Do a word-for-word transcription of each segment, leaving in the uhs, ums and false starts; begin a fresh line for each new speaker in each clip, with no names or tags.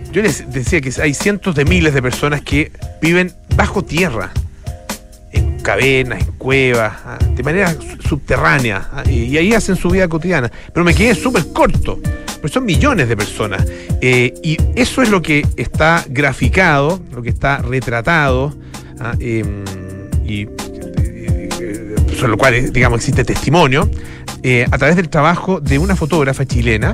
yo les decía que hay cientos de miles de personas que viven bajo tierra, en cavernas, en cuevas, ¿ah? de manera subterránea, ¿ah? y, y ahí hacen su vida cotidiana. Pero me quedé súper corto, pues son millones de personas. Eh, y eso es lo que está graficado, lo que está retratado, ¿ah? eh, y eh, sobre lo cual, digamos, existe testimonio, eh, a través del trabajo de una fotógrafa chilena,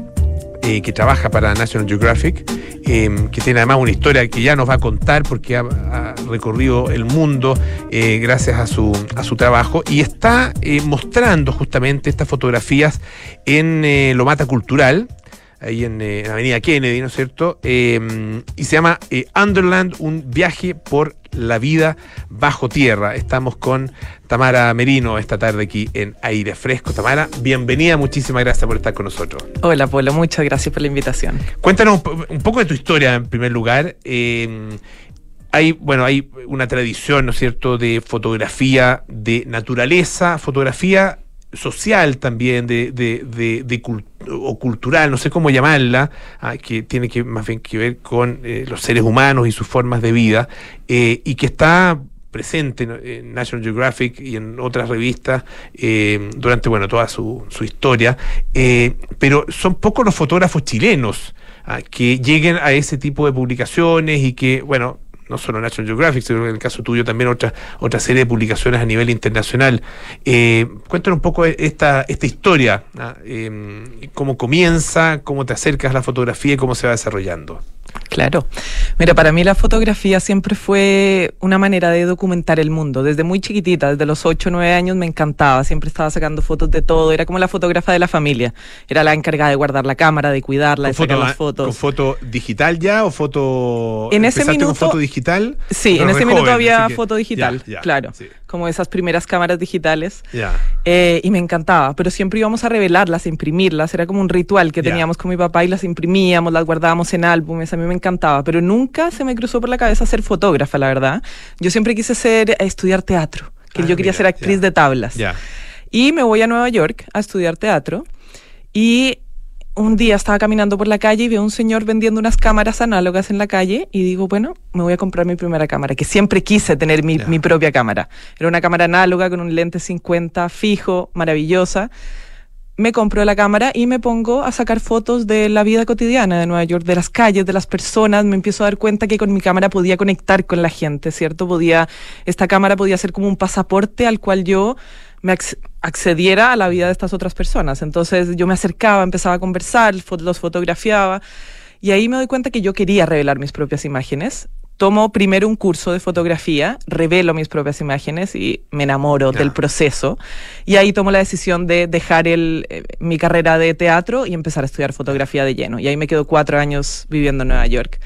Eh, que trabaja para National Geographic, eh, que tiene además una historia que ya nos va a contar porque ha, ha recorrido el mundo eh, gracias a su, a su trabajo, y está eh, mostrando justamente estas fotografías en eh, Lomata Cultural, ahí en, eh, en Avenida Kennedy, ¿no es cierto? Eh, y se llama eh, Underland, un viaje por la vida bajo tierra. Estamos con Tamara Merino esta tarde aquí en Aire Fresco. Tamara, bienvenida, muchísimas gracias por estar con nosotros.
Hola, Polo, muchas gracias por la invitación.
Cuéntanos un poco de tu historia en primer lugar. Eh, hay, bueno, hay una tradición, ¿no es cierto?, de fotografía de naturaleza, fotografía social también, de, de, de, de cult o cultural, no sé cómo llamarla, ah, que tiene que más bien que ver con eh, los seres humanos y sus formas de vida, eh, y que está presente en, en National Geographic y en otras revistas eh, durante, bueno, toda su, su historia, eh, pero son pocos los fotógrafos chilenos ah, que lleguen a ese tipo de publicaciones y que, bueno, no solo National Geographic, sino en el caso tuyo también otra, otra serie de publicaciones a nivel internacional. Eh, cuéntanos un poco esta, esta historia, ¿ah? eh, cómo comienza, cómo te acercas a la fotografía y cómo se va desarrollando.
Claro. Mira, para mí la fotografía siempre fue una manera de documentar el mundo. Desde muy chiquitita, desde los ocho o nueve años me encantaba. Siempre estaba sacando fotos de todo. Era como la fotógrafa de la familia. Era la encargada de guardar la cámara, de cuidarla, de sacar las fotos.
¿Con foto digital ya o foto...?
En ese minuto...
con foto digital?
Sí, en ese
joven,
minuto había
que,
foto digital,
ya, ya,
claro.
Sí.
Como esas primeras cámaras digitales.
Ya.
Eh, y me encantaba. Pero siempre íbamos a revelarlas, a imprimirlas. Era como un ritual que teníamos ya. con mi papá y las imprimíamos, las guardábamos en álbumes. A mí me encantaba. Pero nunca se me cruzó por la cabeza ser fotógrafa, la verdad. Yo siempre quise ser, estudiar teatro, que ah, yo quería mira, ser actriz ya. de tablas.
Ya.
Y me voy a Nueva York a estudiar teatro, y un día estaba caminando por la calle y veo a un señor vendiendo unas cámaras análogas en la calle, y digo, bueno, me voy a comprar mi primera cámara, que siempre quise tener mi, mi propia cámara. Era una cámara análoga con un lente cincuenta fijo, maravillosa. Me compro la cámara y me pongo a sacar fotos de la vida cotidiana de Nueva York, de las calles, de las personas. Me empiezo a dar cuenta que con mi cámara podía conectar con la gente, ¿cierto? Podía, esta cámara podía ser como un pasaporte al cual yo me accediera a la vida de estas otras personas. Entonces yo me acercaba, empezaba a conversar, los fotografiaba, y ahí me doy cuenta que yo quería revelar mis propias imágenes. Tomo primero un curso de fotografía, revelo mis propias imágenes y me enamoro yeah. del proceso. Y ahí tomo la decisión de dejar el, eh, mi carrera de teatro y empezar a estudiar fotografía de lleno. Y ahí me quedo cuatro años viviendo en Nueva York.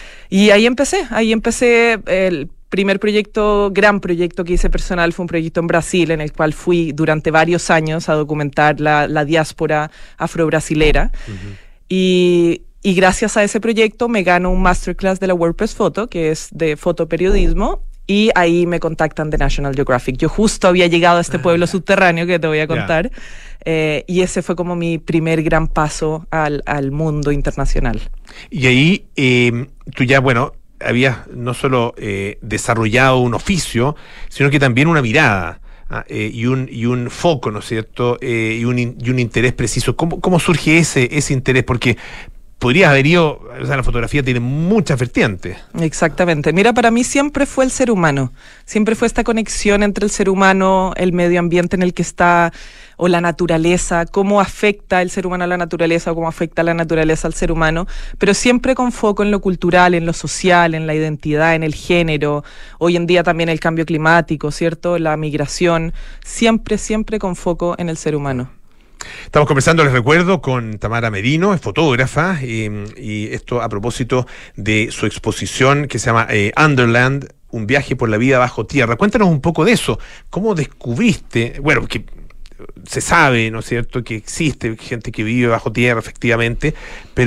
Y ahí empecé, ahí empecé el primer proyecto, gran proyecto que hice personal, fue un proyecto en Brasil, en el cual fui durante varios años a documentar la, la diáspora afro-brasilera. Uh-huh. Y... Y gracias a ese proyecto me gano un masterclass de la WordPress Photo, que es de fotoperiodismo, y ahí me contactan de National Geographic. Yo justo había llegado a este pueblo subterráneo que te voy a contar, yeah. eh, y ese fue como mi primer gran paso al, al mundo internacional.
Y ahí eh, tú ya, bueno, habías no solo eh, desarrollado un oficio, sino que también una mirada. Ah, eh, y, un, y un foco, ¿no es cierto? Eh, y, un, y un interés preciso. ¿Cómo, cómo surge ese, ese interés? Porque podrías haber ido, o sea, la fotografía tiene muchas vertientes.
Exactamente. Mira, para mí siempre fue el ser humano. Siempre fue esta conexión entre el ser humano, el medio ambiente en el que está, o la naturaleza, cómo afecta el ser humano a la naturaleza, o cómo afecta la naturaleza al ser humano, pero siempre con foco en lo cultural, en lo social, en la identidad, en el género. Hoy en día también el cambio climático, ¿cierto? La migración. Siempre, siempre con foco en el ser humano.
Estamos conversando, les recuerdo, con Tamara Merino, es fotógrafa, y, y esto a propósito de su exposición que se llama eh, Underland, un viaje por la vida bajo tierra. Cuéntanos un poco de eso. ¿Cómo descubriste? Bueno, que se sabe, ¿no es cierto?, que existe gente que vive bajo tierra, efectivamente, pero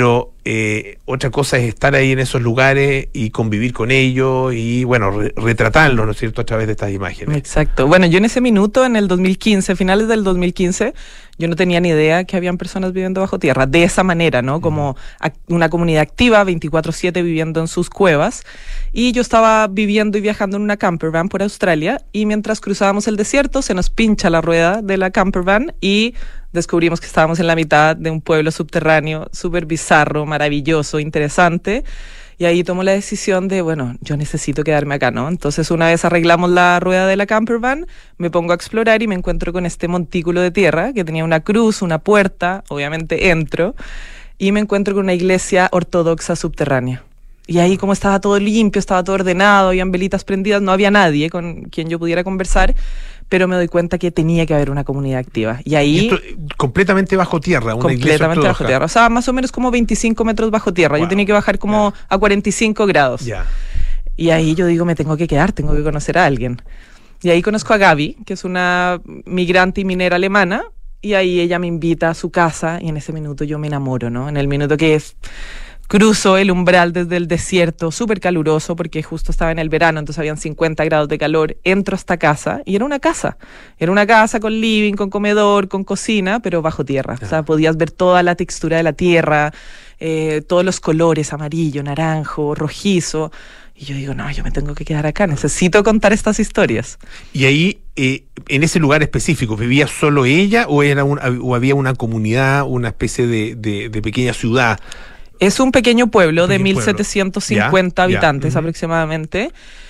eh, otra cosa es estar ahí en esos lugares y convivir con ellos y, bueno, re retratarlos, ¿no es cierto?, a través de estas imágenes.
Exacto. Bueno, yo en ese minuto, en el dos mil quince, finales del dos mil quince, yo no tenía ni idea que habían personas viviendo bajo tierra, de esa manera, ¿no? Como una comunidad activa, veinticuatro siete, viviendo en sus cuevas. Y yo estaba viviendo y viajando en una campervan por Australia, y mientras cruzábamos el desierto, se nos pincha la rueda de la campervan y descubrimos que estábamos en la mitad de un pueblo subterráneo súper bizarro, maravilloso, interesante. Y ahí tomo la decisión de, bueno, yo necesito quedarme acá, ¿no? Entonces, una vez arreglamos la rueda de la campervan, me pongo a explorar y me encuentro con este montículo de tierra que tenía una cruz, una puerta, obviamente entro, y me encuentro con una iglesia ortodoxa subterránea. Y ahí, como estaba todo limpio, estaba todo ordenado, habían velitas prendidas, no había nadie con quien yo pudiera conversar, pero me doy cuenta que tenía que haber una comunidad activa. Y ahí...
¿Y esto, completamente bajo tierra? Una
completamente bajo tierra. O sea, más o menos como veinticinco metros bajo tierra. Wow. Yo tenía que bajar como yeah. a cuarenta y cinco grados.
Yeah.
Y ahí yo digo, me tengo que quedar, tengo que conocer a alguien. Y ahí conozco a Gaby, que es una migrante y minera alemana, y ahí ella me invita a su casa, y en ese minuto yo me enamoro, ¿no? En el minuto que es... Cruzo el umbral desde el desierto, súper caluroso, porque justo estaba en el verano, entonces habían cincuenta grados de calor. Entro a esta casa, y era una casa. Era una casa con living, con comedor, con cocina, pero bajo tierra. Ah. O sea, podías ver toda la textura de la tierra, eh, todos los colores, amarillo, naranjo, rojizo. Y yo digo, no, yo me tengo que quedar acá, necesito contar estas historias.
Y ahí, eh, en ese lugar específico, ¿vivía solo ella o, era un, o había una comunidad, una especie de, de, de pequeña ciudad?
Es un pequeño pueblo de mil setecientos cincuenta
ya,
habitantes
ya.
aproximadamente,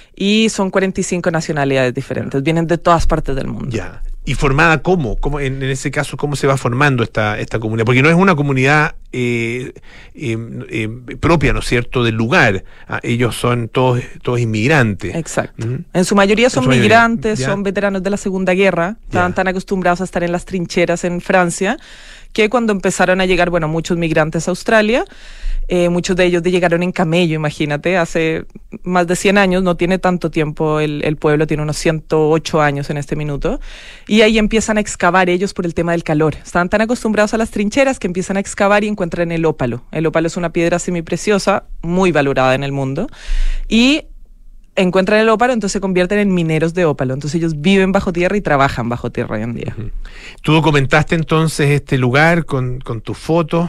y son cuarenta y cinco nacionalidades diferentes, ya. Vienen de todas partes del mundo.
Ya. ¿Y formada cómo? ¿Cómo en, en ese caso, cómo se va formando esta, esta comunidad? Porque no es una comunidad eh, eh, eh, propia, ¿no es cierto?, del lugar. Ah, ellos son todos, todos inmigrantes.
Exacto. Uh-huh. En su mayoría son su mayoría. migrantes,
¿Ya?
Son veteranos de la Segunda Guerra, estaban tan acostumbrados a estar en las trincheras en Francia, que cuando empezaron a llegar, bueno, muchos migrantes a Australia, eh, muchos de ellos de llegaron en camello, imagínate, hace más de cien años, no tiene tanto tiempo el, el pueblo, tiene unos ciento ocho años en este minuto, y ahí empiezan a excavar ellos por el tema del calor. Estaban tan acostumbrados a las trincheras que empiezan a excavar y encuentran el ópalo. El ópalo es una piedra semipreciosa, muy valorada en el mundo, y encuentran el ópalo, entonces se convierten en mineros de ópalo. Entonces ellos viven bajo tierra y trabajan bajo tierra hoy en día. Uh-huh.
Tú documentaste entonces este lugar con, con tus fotos.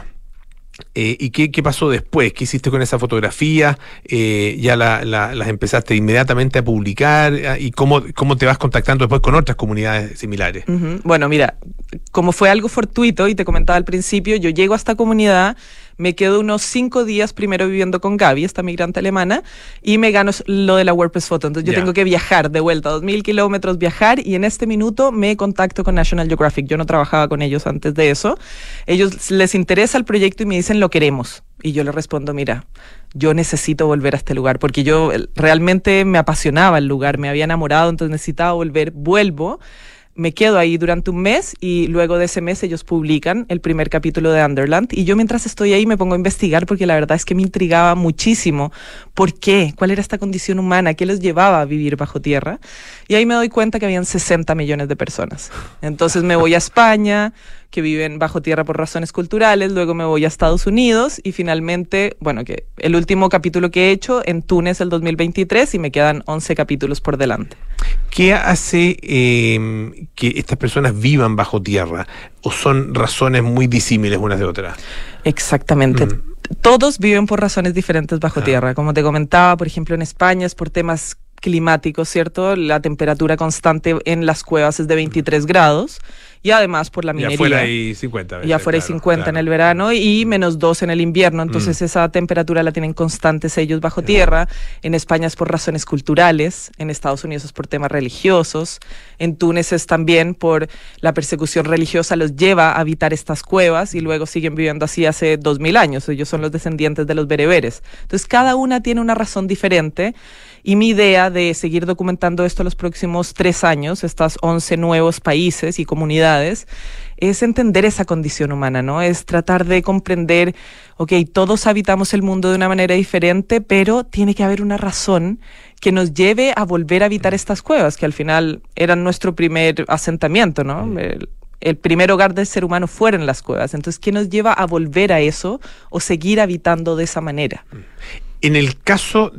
Eh, ¿Y qué, qué pasó después? ¿Qué hiciste con esa fotografía? Eh, ¿Ya la, la, las empezaste inmediatamente a publicar? ¿Y cómo, cómo te vas contactando después con otras comunidades similares?
Uh-huh. Bueno, mira, como fue algo fortuito, y te comentaba al principio, yo llego a esta comunidad, me quedo unos cinco días primero viviendo con Gaby, esta migrante alemana, y me gano lo de la WordPress Photo. Entonces yo yeah. tengo que viajar de vuelta, dos mil kilómetros, viajar, y en este minuto me contacto con National Geographic. Yo no trabajaba con ellos antes de eso. Ellos les interesa el proyecto y me dicen, lo queremos. Y yo le respondo, mira, yo necesito volver a este lugar, porque yo realmente me apasionaba el lugar, me había enamorado, entonces necesitaba volver, vuelvo. Me quedo ahí durante un mes, y luego de ese mes ellos publican el primer capítulo de Underland, y yo mientras estoy ahí me pongo a investigar, porque la verdad es que me intrigaba muchísimo por qué, cuál era esta condición humana, qué les llevaba a vivir bajo tierra, y ahí me doy cuenta que habían sesenta millones de personas. Entonces me voy a España, que viven bajo tierra por razones culturales, luego me voy a Estados Unidos, y finalmente, bueno, que el último capítulo que he hecho en Túnez el dos mil veintitrés, y me quedan once capítulos por delante.
¿Qué hace eh, que estas personas vivan bajo tierra? ¿O son razones muy disímiles unas de otras?
Exactamente. Mm. Todos viven por razones diferentes bajo ah. tierra. Como te comentaba, por ejemplo, en España es por temas climáticos, ¿cierto? La temperatura constante en las cuevas es de veintitrés grados, y además por la minería. Y
afuera hay cincuenta.
Y afuera hay
claro,
cincuenta
claro.
en el verano, y menos dos en el invierno, entonces mm. esa temperatura la tienen constantes ellos bajo tierra. En España es por razones culturales, en Estados Unidos es por temas religiosos, en Túnez es también por la persecución religiosa, los lleva a habitar estas cuevas, y luego siguen viviendo así hace dos mil años, ellos son los descendientes de los bereberes. Entonces cada una tiene una razón diferente, y mi idea de seguir documentando esto los próximos tres años, estas once nuevos países y comunidades, es entender esa condición humana, ¿no? Es tratar de comprender, ok, todos habitamos el mundo de una manera diferente, pero tiene que haber una razón que nos lleve a volver a habitar estas cuevas, que al final eran nuestro primer asentamiento, ¿no? El, el primer hogar del ser humano fueran las cuevas. Entonces, ¿qué nos lleva a volver a eso o seguir habitando de esa manera?
En el caso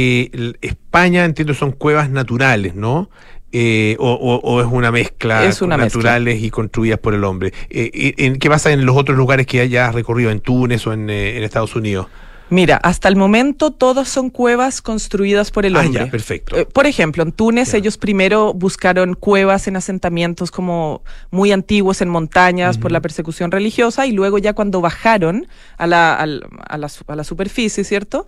de España, entiendo, son cuevas naturales, ¿no? Eh, o, o, o es una mezcla
es una
naturales mezcla. Y construidas por el hombre. Eh, ¿en ¿Qué pasa en los otros lugares que hayas recorrido, en Túnez o en, eh, en Estados Unidos?
Mira, hasta el momento todas son cuevas construidas por el hombre.
Ah, ya, perfecto.
Eh, por ejemplo, en Túnez
ya.
ellos primero buscaron cuevas en asentamientos como muy antiguos en montañas uh-huh. por la persecución religiosa, y luego ya cuando bajaron a la, a la, a la, a la superficie, ¿cierto?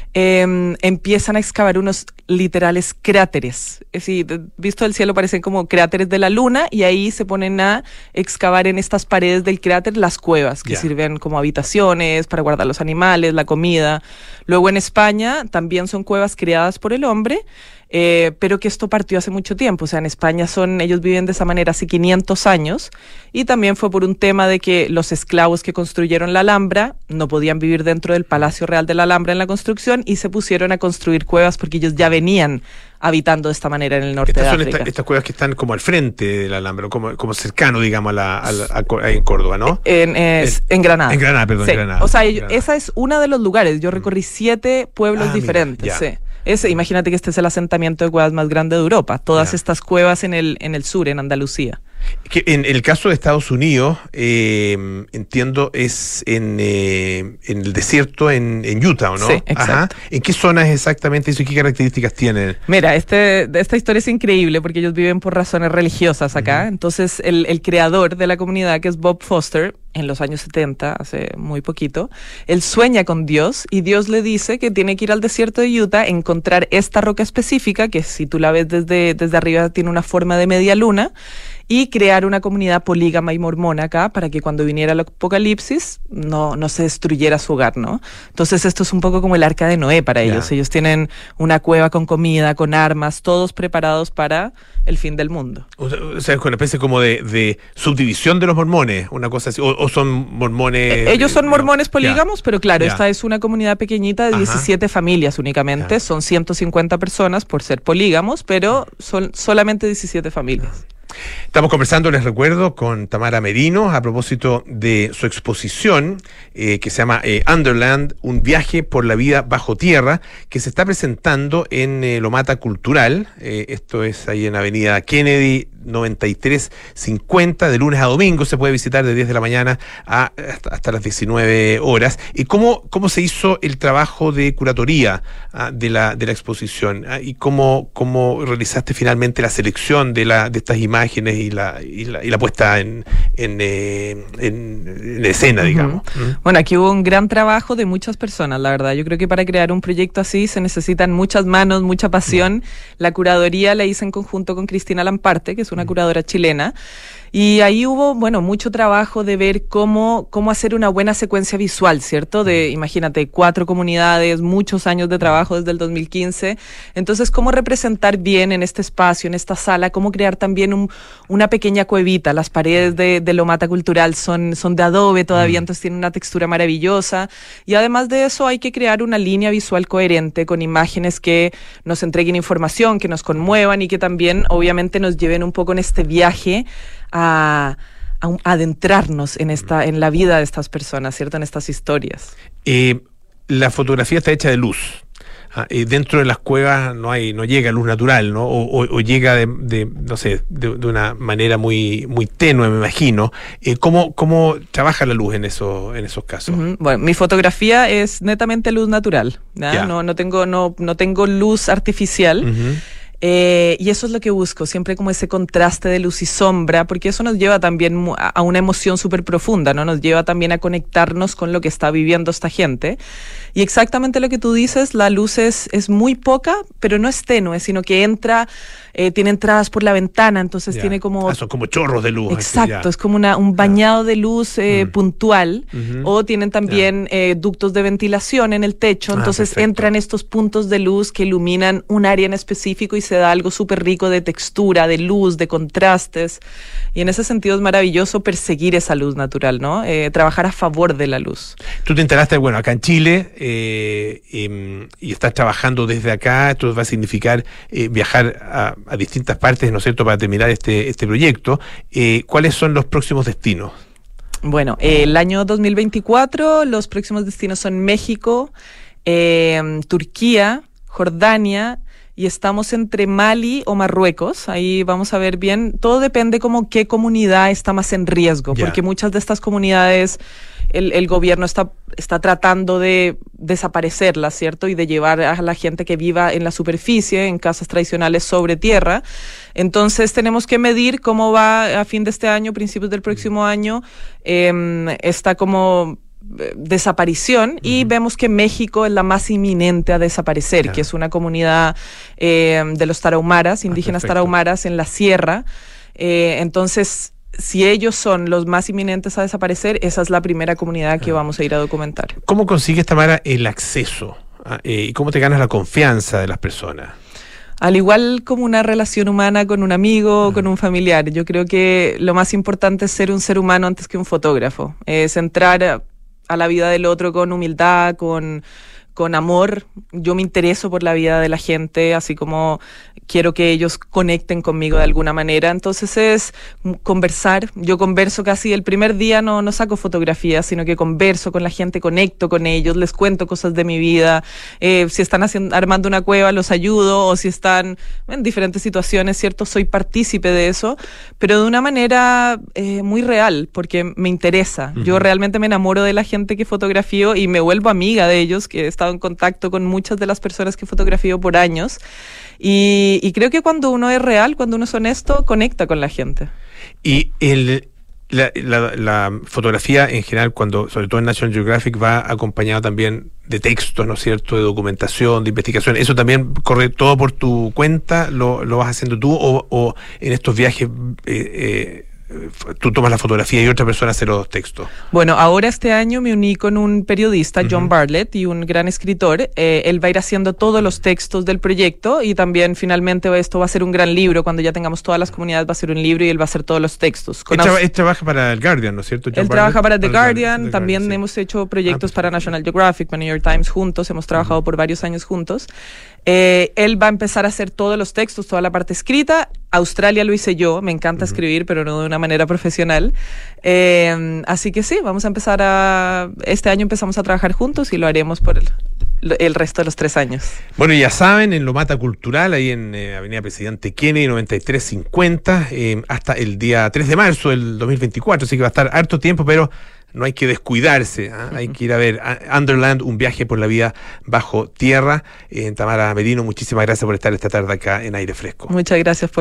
Eh, empiezan a excavar unos literales cráteres. Es decir, visto del cielo parecen como cráteres de la luna, y ahí se ponen a excavar en estas paredes del cráter las cuevas, que
ya.
sirven como habitaciones para guardar los animales, la comida. Luego en España también son cuevas creadas por el hombre, eh, pero que esto partió hace mucho tiempo. O sea, en España son, ellos viven de esa manera hace quinientos años, y también fue por un tema de que los esclavos que construyeron la Alhambra no podían vivir dentro del Palacio Real de la Alhambra en la construcción, y se pusieron a construir cuevas porque ellos ya venían habitando de esta manera en el norte
estas
de
son
África.
Esta, estas cuevas que están como al frente de la Alhambra, como, como cercano, digamos, a la, a la, a, en Córdoba, ¿no?
En, es,
en,
en Granada.
En Granada, perdón,
sí.
en Granada.
O sea, yo,
Granada.
Esa es uno de los lugares. Yo recorrí siete pueblos
ah,
diferentes.
Mira,
sí. Ese, imagínate que este es el asentamiento de cuevas más grande de Europa. Todas
ya.
estas cuevas en el, en el sur, en Andalucía.
Que en el caso de Estados Unidos, eh, entiendo, es en, eh, en el desierto, en, en Utah, ¿o no?
Sí, exacto.
Ajá. ¿En qué zonas exactamente eso y qué características tienen?
Mira, este, esta historia es increíble porque ellos viven por razones religiosas acá. Uh-huh. Entonces, el, el creador de la comunidad, que es Bob Foster, en los años setenta, hace muy poquito, él sueña con Dios, y Dios le dice que tiene que ir al desierto de Utah, encontrar esta roca específica, que si tú la ves desde, desde arriba tiene una forma de media luna, y crear una comunidad polígama y mormona acá para que cuando viniera el apocalipsis no, no se destruyera su hogar, ¿no? Entonces esto es un poco como el arca de Noé para ellos. Yeah. Ellos tienen una cueva con comida, con armas, todos preparados para el fin del mundo.
O sea, o sea es una especie como de, de subdivisión de los mormones, una cosa así, o, o son mormones...
Eh, ellos son mormones polígamos,
yeah.
pero claro,
yeah.
esta es una comunidad pequeñita de diecisiete Ajá. familias únicamente, yeah. son ciento cincuenta personas por ser polígamos, pero son solamente diecisiete familias.
Estamos conversando, les recuerdo, con Tamara Merino a propósito de su exposición eh, que se llama eh, Underland, un viaje por la vida bajo tierra, que se está presentando en eh, Lomata Cultural. Eh, esto es ahí en Avenida Kennedy noventa y tres cincuenta, de lunes a domingo. Se puede visitar de diez de la mañana a, hasta, hasta las diecinueve horas. ¿Y cómo, cómo se hizo el trabajo de curatoría ah, de, la, de la exposición? Ah, ¿Y cómo, cómo realizaste finalmente la selección de, la, de estas imágenes y la, y la, y la puesta en, en, eh, en, en escena, digamos?
Uh-huh. Uh-huh. Bueno, aquí hubo un gran trabajo de muchas personas, la verdad. Yo creo que para crear un proyecto así se necesitan muchas manos, mucha pasión. Uh-huh. La curaduría la hice en conjunto con Cristina Lamparte, que es una curadora chilena, y ahí hubo, bueno, mucho trabajo de ver cómo, cómo hacer una buena secuencia visual, ¿cierto? De, imagínate, cuatro comunidades, muchos años de trabajo desde el dos mil quince, entonces cómo representar bien en este espacio, en esta sala, cómo crear también un, una pequeña cuevita. Las paredes de, de Lomata Cultural son, son de adobe todavía, entonces tienen una textura maravillosa, y además de eso hay que crear una línea visual coherente con imágenes que nos entreguen información, que nos conmuevan y que también obviamente nos lleven un poco en este viaje a, a, a adentrarnos en esta en la vida de estas personas, ¿cierto? En estas historias.
Eh, la fotografía está hecha de luz. Ah, eh, dentro de las cuevas no hay no llega luz natural, ¿no? O, o, o llega de, de no sé de, de una manera muy muy tenue, me imagino. Eh, ¿cómo, ¿Cómo trabaja la luz en eso, en esos casos?
Uh-huh. Bueno, mi fotografía es netamente luz natural, ¿ya? No, no tengo no no tengo luz artificial. Uh-huh. Eh, y eso es lo que busco, siempre como ese contraste de luz y sombra, porque eso nos lleva también a, a una emoción súper profunda, ¿no? Nos lleva también a conectarnos con lo que está viviendo esta gente. Y exactamente lo que tú dices, la luz es, es muy poca, pero no es tenue, sino que entra, eh, tiene entradas por la ventana, entonces
ya.
tiene como...
Ah, son como chorros de luz.
Exacto,
así,
es como una, un bañado de luz eh,
mm.
puntual,
uh-huh.
o tienen también eh, ductos de ventilación en el techo, entonces ah, entran estos puntos de luz que iluminan un área en específico y se da algo súper rico de textura, de luz, de contrastes, y en ese sentido es maravilloso perseguir esa luz natural, ¿no? Eh, trabajar a favor de la luz.
Tú te instalaste, bueno, acá en Chile, eh, eh, y estás trabajando desde acá. Esto va a significar eh, viajar a a distintas partes, ¿no es cierto?, para terminar este, este proyecto. Eh, ¿Cuáles son los próximos destinos?
Bueno, eh, el año dos mil veinticuatro los próximos destinos son México, eh, Turquía, Jordania, y estamos entre Mali o Marruecos. Ahí vamos a ver bien. Todo depende como qué comunidad está más en riesgo,
Ya.
porque muchas de estas comunidades el, el gobierno está, está tratando de desaparecerlas, ¿cierto? Y de llevar a la gente que viva en la superficie, en casas tradicionales sobre tierra. Entonces tenemos que medir cómo va a fin de este año, principios del próximo año, eh, está como desaparición, y uh-huh. vemos que México es la más inminente a desaparecer, claro. que es una comunidad eh, de los tarahumaras, indígenas ah, tarahumaras en la sierra. Eh, entonces, si ellos son los más inminentes a desaparecer, esa es la primera comunidad que ah. vamos a ir a documentar.
¿Cómo consigues, Tamara, el acceso? Eh, ¿Y cómo te ganas la confianza de las personas?
Al igual como una relación humana con un amigo o uh-huh. con un familiar, yo creo que lo más importante es ser un ser humano antes que un fotógrafo. Es entrar a, a la vida del otro con humildad, con, con amor. Yo me intereso por la vida de la gente, así como quiero que ellos conecten conmigo de alguna manera. Entonces es conversar. Yo converso casi el primer día, no, no saco fotografías, sino que converso con la gente, conecto con ellos, les cuento cosas de mi vida. Eh, si están haciendo, armando una cueva, los ayudo, o si están en diferentes situaciones, ¿cierto? Soy partícipe de eso, pero de una manera eh, muy real, porque me interesa. Uh-huh. Yo realmente me enamoro de la gente que fotografío y me vuelvo amiga de ellos, que he estado en contacto con muchas de las personas que fotografío por años. Y, y creo que cuando uno es real, cuando uno es honesto, conecta con la gente.
Y el, la, la, la fotografía en general, cuando sobre todo en National Geographic, va acompañado también de textos, ¿no es cierto?, de documentación, de investigación. ¿Eso también corre todo por tu cuenta? ¿Lo, lo vas haciendo tú? ¿O, o en estos viajes eh, eh, tú tomas la fotografía y otra persona hace los textos?
Bueno, ahora este año me uní con un periodista, John uh-huh. Bartlett, y un gran escritor. Eh, él va a ir haciendo todos los textos del proyecto, y también finalmente esto va a ser un gran libro. Cuando ya tengamos todas las comunidades va a ser un libro y él va a hacer todos los textos.
Él, traba, él trabaja para el Guardian, ¿no es cierto? John
él
Bartlett,
trabaja para The
para
Guardian,
The
también
Guardian, sí.
hemos hecho proyectos
ah,
para National Geographic, para New York Times juntos, hemos trabajado uh-huh. por varios años juntos. Eh, él va a empezar a hacer todos los textos, toda la parte escrita. Australia lo hice yo, me encanta uh-huh. escribir, pero no de una manera profesional. Eh, así que sí, vamos a empezar a... Este año empezamos a trabajar juntos y lo haremos por el, el resto de los tres años.
Bueno, ya saben, en Lomata Cultural, ahí en eh, Avenida Presidente Kennedy, noventa y tres cincuenta, eh, hasta el día tres de marzo del dos mil veinticuatro, así que va a estar harto tiempo, pero no hay que descuidarse, ¿eh? Uh-huh. Hay que ir a ver Underland, un viaje por la vida bajo tierra. Eh, Tamara Merino, muchísimas gracias por estar esta tarde acá en Aire Fresco.
Muchas gracias por